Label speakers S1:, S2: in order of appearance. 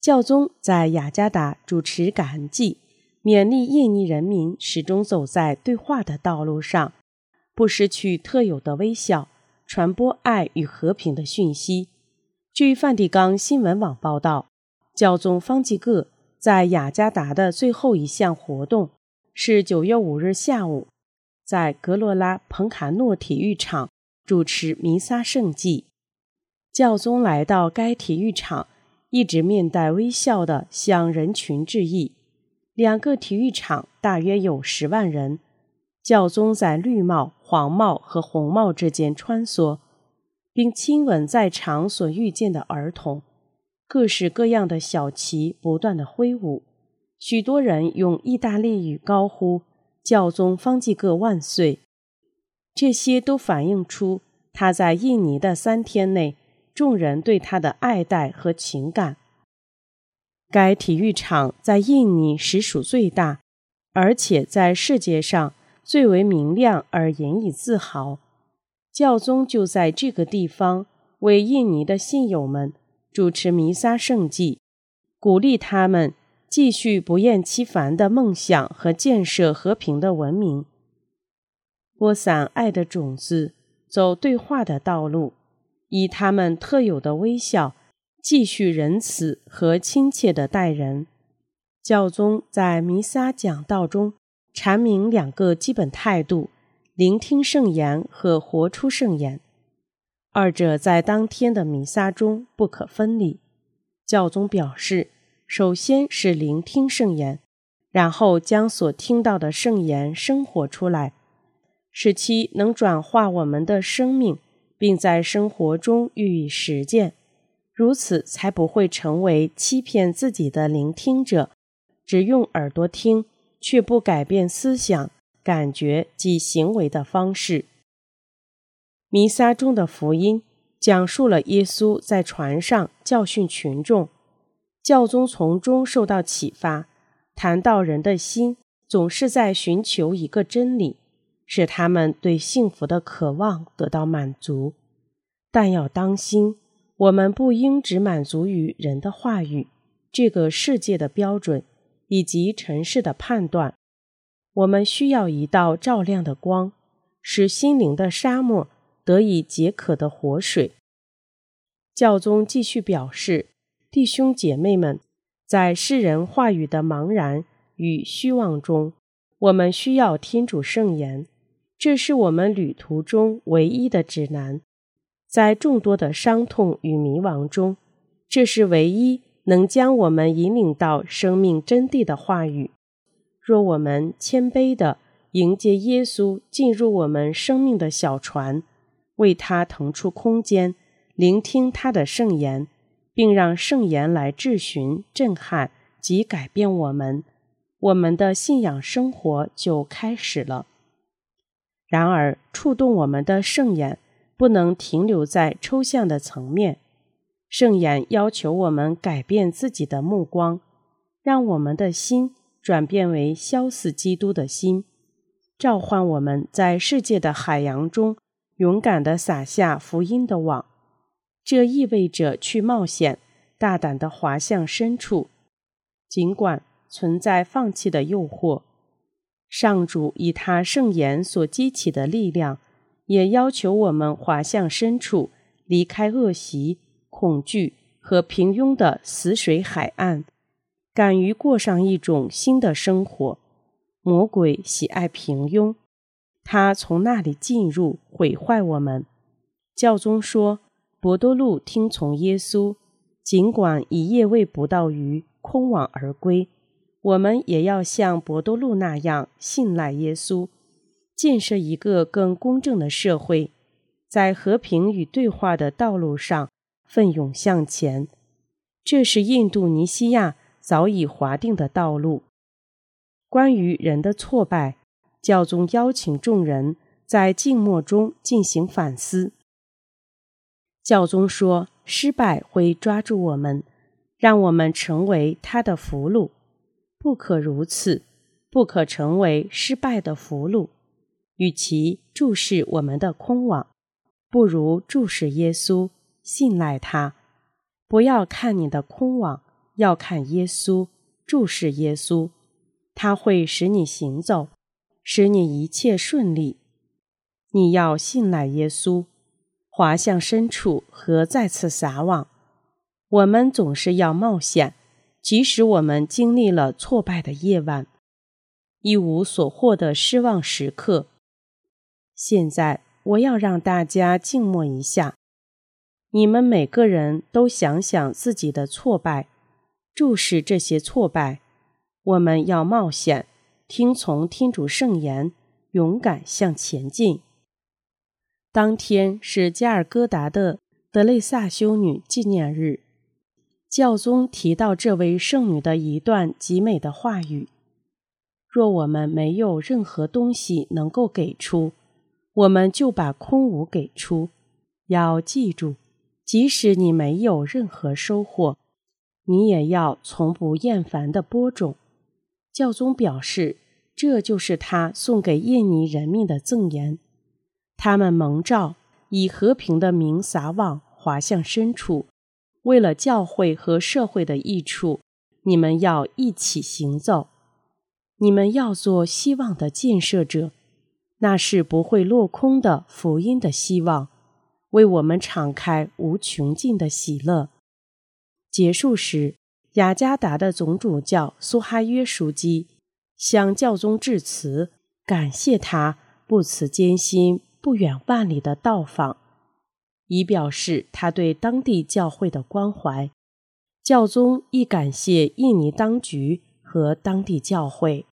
S1: 教宗在雅加达主持感恩祭，勉励印尼人民始终走在对话的道路上，不失去特有的微笑，传播爱与和平的讯息。据梵蒂冈新闻网报道，教宗方济各在雅加达的最后一项活动是9月5日下午在格罗拉彭卡诺体育场主持弥撒圣祭。教宗来到该体育场，一直面带微笑地向人群致意。2个体育场大约有10万人，教宗在绿帽、黄帽和红帽之间穿梭，并亲吻在场所遇见的儿童。各式各样的小旗不断地挥舞，许多人用意大利语高呼教宗方济各万岁。这些都反映出他在印尼的3天内众人对他的爱戴和情感。该体育场在印尼实属最大，而且在世界上最为明亮而引以自豪。教宗就在这个地方为印尼的信友们主持弥撒圣祭，鼓励他们继续不厌其烦的梦想和建设和平的文明，播散爱的种子，走对话的道路，以他们特有的微笑继续仁慈和亲切地待人。教宗在弥撒讲道中阐明2个基本态度：聆听圣言和活出圣言。二者在当天的弥撒中不可分离。教宗表示，首先是聆听圣言，然后将所听到的圣言生活出来，使其能转化我们的生命，并在生活中予以实践，如此才不会成为欺骗自己的聆听者，只用耳朵听，却不改变思想、感觉及行为的方式。弥撒中的福音讲述了耶稣在船上教训群众，教宗从中受到启发，谈到人的心总是在寻求一个真理，使他们对幸福的渴望得到满足。但要当心，我们不应只满足于人的话语、这个世界的标准以及尘世的判断。我们需要一道照亮的光，使心灵的沙漠得以解渴的活水。教宗继续表示，弟兄姐妹们，在世人话语的茫然与虚妄中，我们需要天主圣言，这是我们旅途中唯一的指南。在众多的伤痛与迷惘中，这是唯一能将我们引领到生命真谛的话语。若我们谦卑地迎接耶稣进入我们生命的小船，为他腾出空间，聆听他的圣言，并让圣言来质询、震撼及改变我们，我们的信仰生活就开始了。然而，触动我们的圣言不能停留在抽象的层面，圣言要求我们改变自己的目光，让我们的心转变为肖似基督的心，召唤我们在世界的海洋中勇敢地撒下福音的网。这意味着去冒险，大胆地滑向深处，尽管存在放弃的诱惑。上主以他圣言所激起的力量，也要求我们滑向深处，离开恶习、恐惧和平庸的死水海岸，敢于过上一种新的生活。魔鬼喜爱平庸，他从那里进入，毁坏我们。教宗说，伯多禄听从耶稣，尽管一夜未捕到鱼，空网而归。我们也要像伯多禄那样信赖耶稣，建设一个更公正的社会，在和平与对话的道路上奋勇向前。这是印度尼西亚早已划定的道路。关于人的挫败，教宗邀请众人在静默中进行反思。教宗说，失败会抓住我们，让我们成为他的俘虏。不可如此，不可成为失败的俘虏。与其注视我们的空网，不如注视耶稣，信赖他。不要看你的空网， 要看耶稣，注视耶稣，他会使你行走，使你一切顺利。你要信赖耶稣，滑向深处和再次撒网。我们总是要冒险，即使我们经历了挫败的夜晚，一无所获的失望时刻。现在我要让大家静默一下，你们每个人都想想自己的挫败，注视这些挫败。我们要冒险，听从天主圣言，勇敢向前进。当天是加尔各答的德蕾萨修女纪念日。教宗提到这位圣女的一段极美的话语：若我们没有任何东西能够给出，我们就把空无给出。要记住，即使你没有任何收获，你也要从不厌烦地播种。教宗表示，这就是他送给印尼人民的赠言。他们蒙召以和平的名撒网，滑向深处。为了教会和社会的益处，你们要一起行走。你们要做希望的建设者，那是不会落空的福音的希望，为我们敞开无穷尽的喜乐。结束时，雅加达的总主教苏哈约枢机向教宗致辞，感谢他不辞艰辛、不远万里的到访，以表示他对当地教会的关怀。教宗亦感谢印尼当局和当地教会。